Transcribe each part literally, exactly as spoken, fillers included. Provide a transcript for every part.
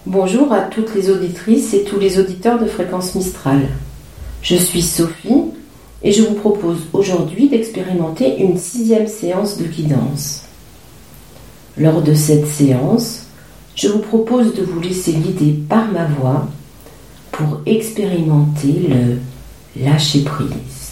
Bonjour à toutes les auditrices et tous les auditeurs de Fréquence Mistral. Je suis Sophie et je vous propose aujourd'hui d'expérimenter une sixième séance de guidance. Lors de cette séance, je vous propose de vous laisser guider par ma voix pour expérimenter le lâcher-prise.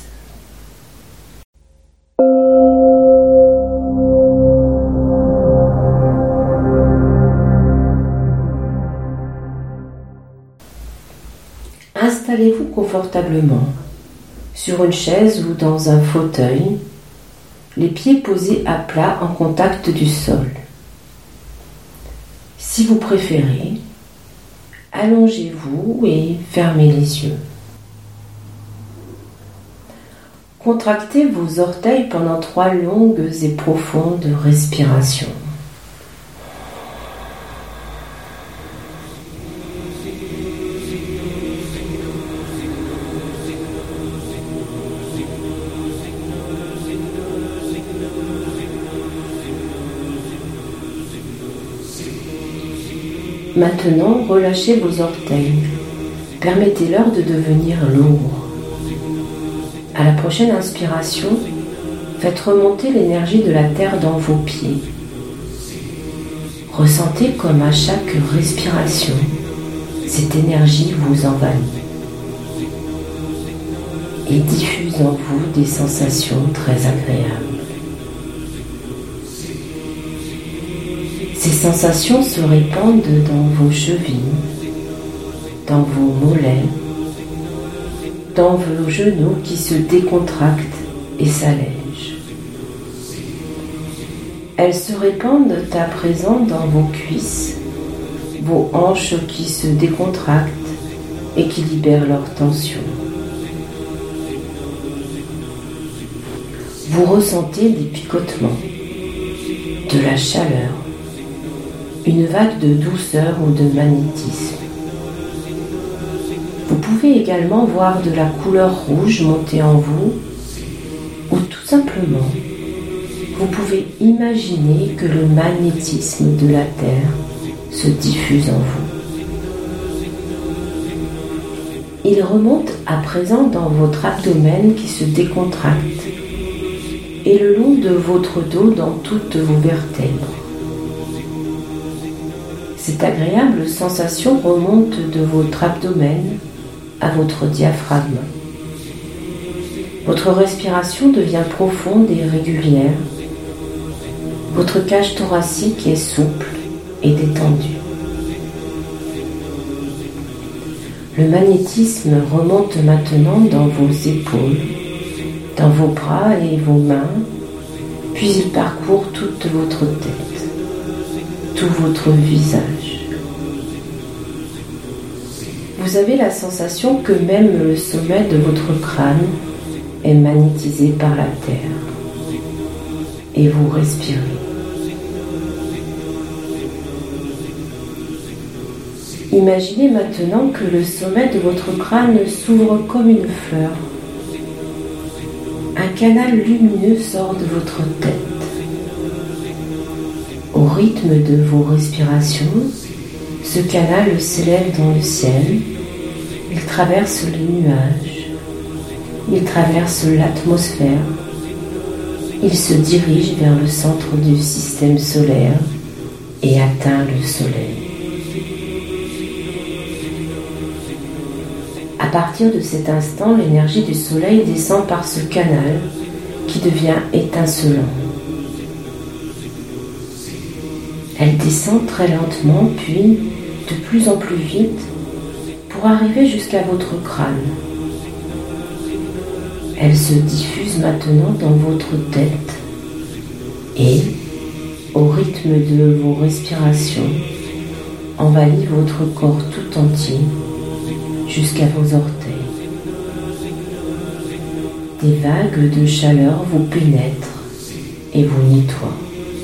Installez-vous confortablement sur une chaise ou dans un fauteuil, les pieds posés à plat en contact du sol. Si vous préférez, allongez-vous et fermez les yeux. Contractez vos orteils pendant trois longues et profondes respirations. Maintenant, relâchez vos orteils. Permettez-leur de devenir lourds. À la prochaine inspiration, faites remonter l'énergie de la terre dans vos pieds. Ressentez comme à chaque respiration, cette énergie vous envahit et diffuse en vous des sensations très agréables. Ces sensations se répandent dans vos chevilles, dans vos mollets, dans vos genoux qui se décontractent et s'allègent. Elles se répandent à présent dans vos cuisses, vos hanches qui se décontractent et qui libèrent leur tension. Vous ressentez des picotements, de la chaleur, une vague de douceur ou de magnétisme. Vous pouvez également voir de la couleur rouge monter en vous, ou tout simplement, vous pouvez imaginer que le magnétisme de la Terre se diffuse en vous. Il remonte à présent dans votre abdomen qui se décontracte et le long de votre dos dans toutes vos vertèbres. Cette agréable sensation remonte de votre abdomen à votre diaphragme. Votre respiration devient profonde et régulière. Votre cage thoracique est souple et détendue. Le magnétisme remonte maintenant dans vos épaules, dans vos bras et vos mains, puis il parcourt toute votre tête, tout votre visage. Vous avez la sensation que même le sommet de votre crâne est magnétisé par la terre. Et vous respirez. Imaginez maintenant que le sommet de votre crâne s'ouvre comme une fleur. Un canal lumineux sort de votre tête. Au rythme de vos respirations, ce canal s'élève dans le ciel. Il traverse les nuages. Il traverse l'atmosphère. Il se dirige vers le centre du système solaire et atteint le soleil. À partir de cet instant, l'énergie du soleil descend par ce canal qui devient étincelant. Elle descend très lentement, puis de plus en plus vite, pour arriver jusqu'à votre crâne. Elle se diffuse maintenant dans votre tête et, au rythme de vos respirations, envahit votre corps tout entier jusqu'à vos orteils. Des vagues de chaleur vous pénètrent et vous nettoient.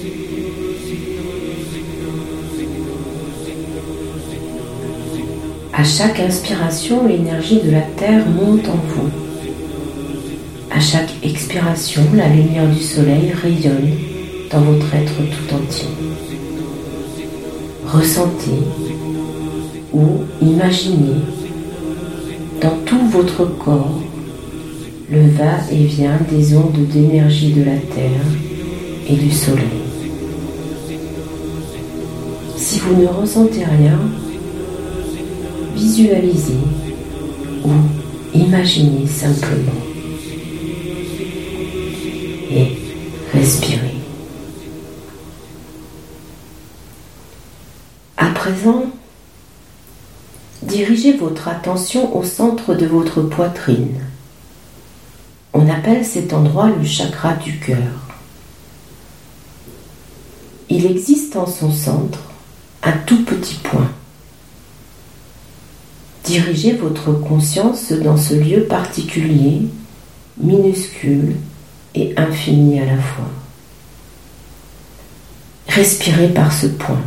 À chaque inspiration, l'énergie de la Terre monte en vous. À chaque expiration, la lumière du soleil rayonne dans votre être tout entier. Ressentez ou imaginez dans tout votre corps le va-et-vient des ondes d'énergie de la Terre et du Soleil. Si vous ne ressentez rien, visualisez ou imaginez simplement et respirez. À présent, dirigez votre attention au centre de votre poitrine. On appelle cet endroit le chakra du cœur. Il existe en son centre un tout petit point. Dirigez votre conscience dans ce lieu particulier, minuscule et infini à la fois. Respirez par ce point.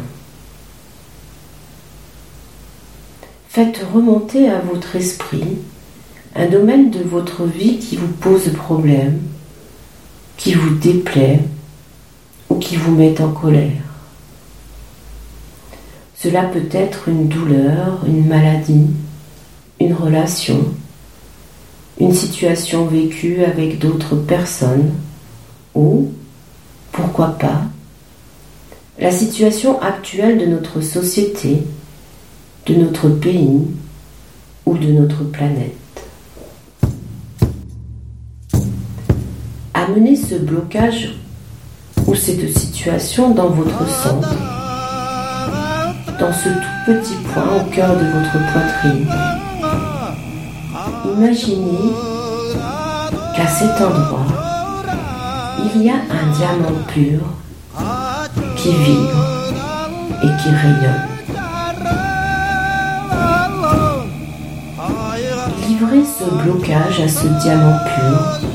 Faites remonter à votre esprit un domaine de votre vie qui vous pose problème, qui vous déplaît ou qui vous met en colère. Cela peut être une douleur, une maladie, une relation, une situation vécue avec d'autres personnes ou, pourquoi pas, la situation actuelle de notre société, de notre pays ou de notre planète. Amenez ce blocage ou cette situation dans votre centre, dans ce tout petit point au cœur de votre poitrine. Imaginez qu'à cet endroit, il y a un diamant pur qui vibre et qui rayonne. Livrez ce blocage à ce diamant pur.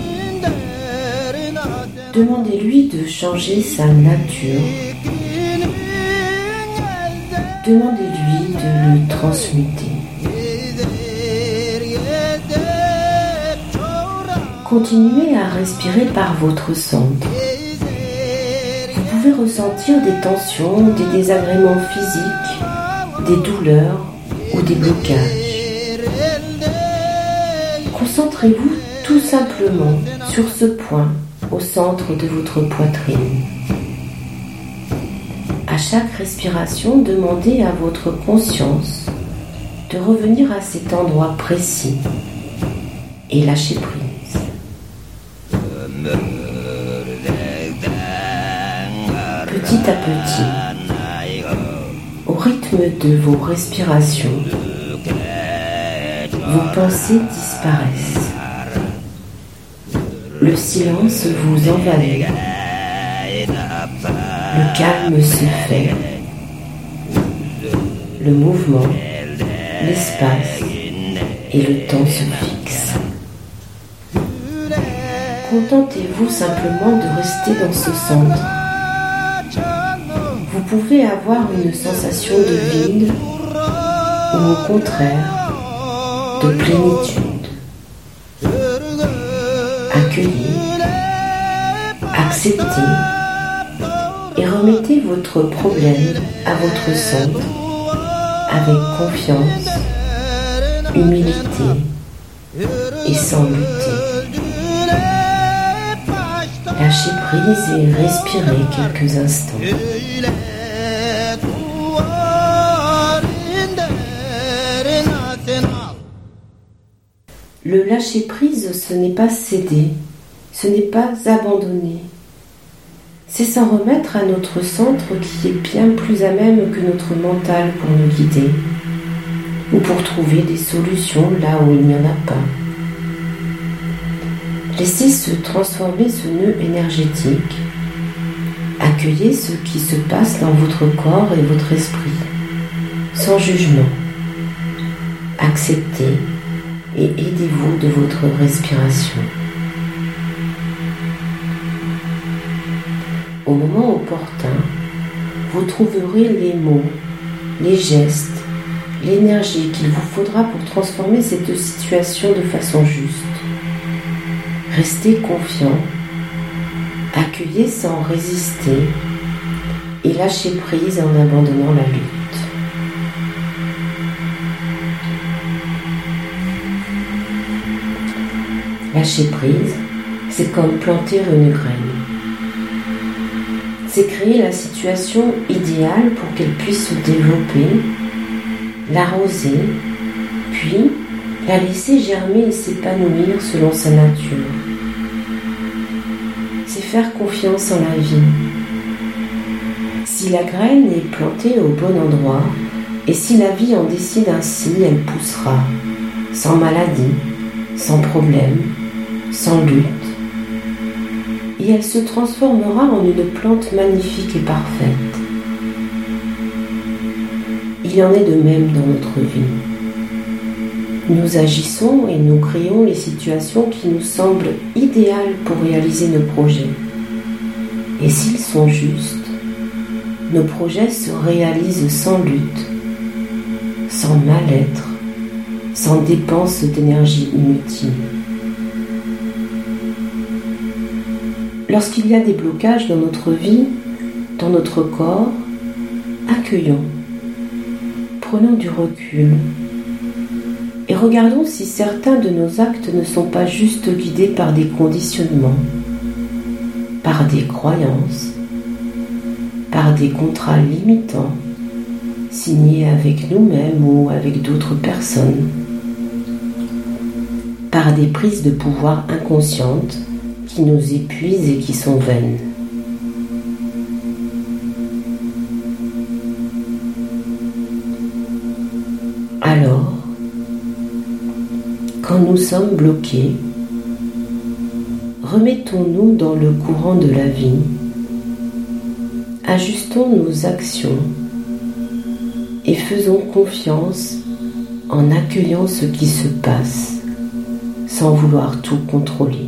Demandez-lui de changer sa nature. Demandez-lui de le transmuter. Continuez à respirer par votre centre. Vous pouvez ressentir des tensions, des désagréments physiques, des douleurs ou des blocages. Concentrez-vous tout simplement sur ce point au centre de votre poitrine. À chaque respiration, demandez à votre conscience de revenir à cet endroit précis et lâchez prise. Petit à petit, au rythme de vos respirations, vos pensées disparaissent. Le silence vous envahit. Le calme se fait. Le mouvement, l'espace et le temps se fixent. Contentez-vous simplement de rester dans ce centre. Vous pouvez avoir une sensation de vide ou au contraire de plénitude. Accueillez, acceptez et remettez votre problème à votre centre avec confiance, humilité et sans lutter. Lâchez prise et respirez quelques instants. Le lâcher-prise, ce n'est pas céder, ce n'est pas abandonner. C'est s'en remettre à notre centre qui est bien plus à même que notre mental pour nous guider ou pour trouver des solutions là où il n'y en a pas. Laissez se transformer ce nœud énergétique. Accueillez ce qui se passe dans votre corps et votre esprit, sans jugement. Acceptez et aidez-vous de votre respiration. Au moment opportun, vous trouverez les mots, les gestes, l'énergie qu'il vous faudra pour transformer cette situation de façon juste. Restez confiant, accueillez sans résister et lâchez prise en abandonnant la lutte. Lâcher prise, c'est comme planter une graine. C'est créer la situation idéale pour qu'elle puisse se développer, l'arroser, puis la laisser germer et s'épanouir selon sa nature. C'est faire confiance en la vie. Si la graine est plantée au bon endroit, et si la vie en décide ainsi, elle poussera, sans maladie, sans problème, sans lutte. Et elle se transformera en une plante magnifique et parfaite. Il en est de même dans notre vie. Nous agissons et nous créons les situations qui nous semblent idéales pour réaliser nos projets. Et s'ils sont justes, nos projets se réalisent sans lutte, sans mal-être, sans dépense d'énergie inutile. Lorsqu'il y a des blocages dans notre vie, dans notre corps, accueillons, prenons du recul et regardons si certains de nos actes ne sont pas juste guidés par des conditionnements, par des croyances, par des contrats limitants signés avec nous-mêmes ou avec d'autres personnes, par des prises de pouvoir inconscientes qui nous épuisent et qui sont vaines. Alors, quand nous sommes bloqués, remettons-nous dans le courant de la vie, ajustons nos actions et faisons confiance en accueillant ce qui se passe sans vouloir tout contrôler.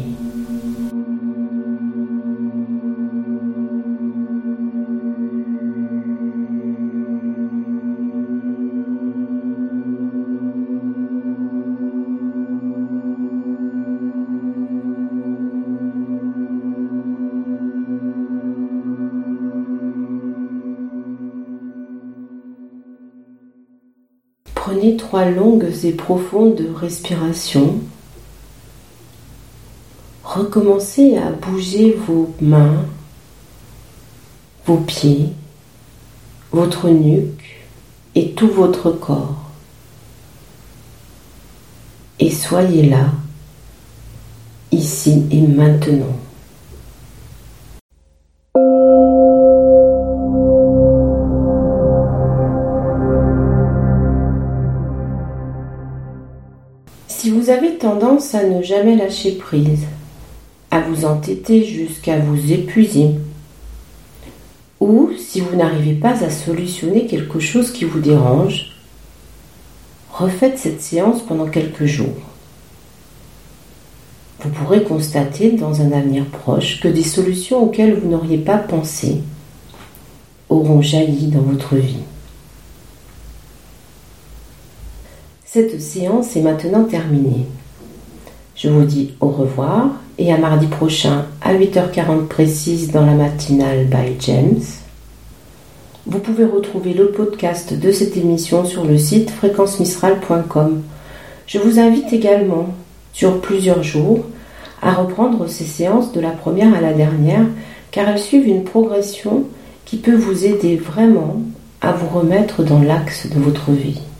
Prenez trois longues et profondes respirations. Recommencez à bouger vos mains, vos pieds, votre nuque et tout votre corps. Et soyez là, ici et maintenant. Si vous avez tendance à ne jamais lâcher prise, à vous entêter jusqu'à vous épuiser, ou si vous n'arrivez pas à solutionner quelque chose qui vous dérange, refaites cette séance pendant quelques jours. Vous pourrez constater dans un avenir proche que des solutions auxquelles vous n'auriez pas pensé auront jailli dans votre vie. Cette séance est maintenant terminée. Je vous dis au revoir et à mardi prochain à huit heures quarante précise dans la matinale by James. Vous pouvez retrouver le podcast de cette émission sur le site fréquence mistral point com. Je vous invite également, sur plusieurs jours, à reprendre ces séances de la première à la dernière, car elles suivent une progression qui peut vous aider vraiment à vous remettre dans l'axe de votre vie.